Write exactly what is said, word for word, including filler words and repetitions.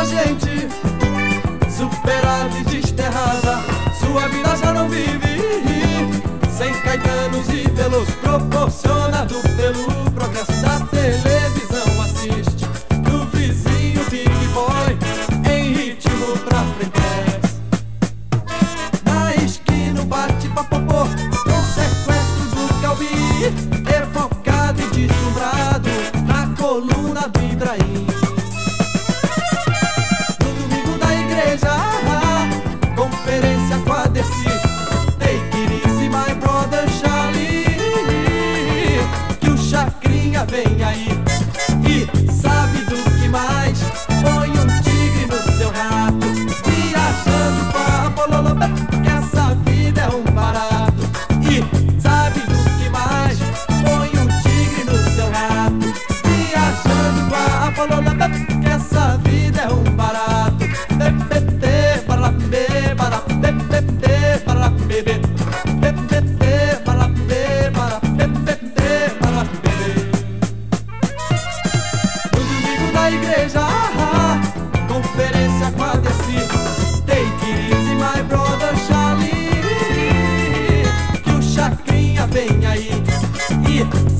a gente, superada e desterrada, sua vida já não vive. Sem Caetanos e Veloso, proporcionado pelo progresso da televisão, assiste do vizinho Big Boy em ritmo pra frente. Na esquina o bate-papopô, com sequestro do Calbi, evocado e deslumbrado na coluna do Ibrahim. No domingo da igreja, conferência com a Desi, Take it easy my brother Charlie, que o Chacrinha vem aí e sabe do que mais, põe um tigre no seu rato, viajando com a pololoba, que essa vida é um barato. E sabe do que mais, põe um tigre no seu rato, viajando com a pololoba, que essa vida é um barato. Bebê, para lá, bebê, para lá, bebê, para lá, bebê, bebê, para lá, bebê, para lá, bebê, para lá, bebê. No domingo da igreja, conferência com a Desi, Take it easy my brother Charlie, que o Chacrinha vem aí e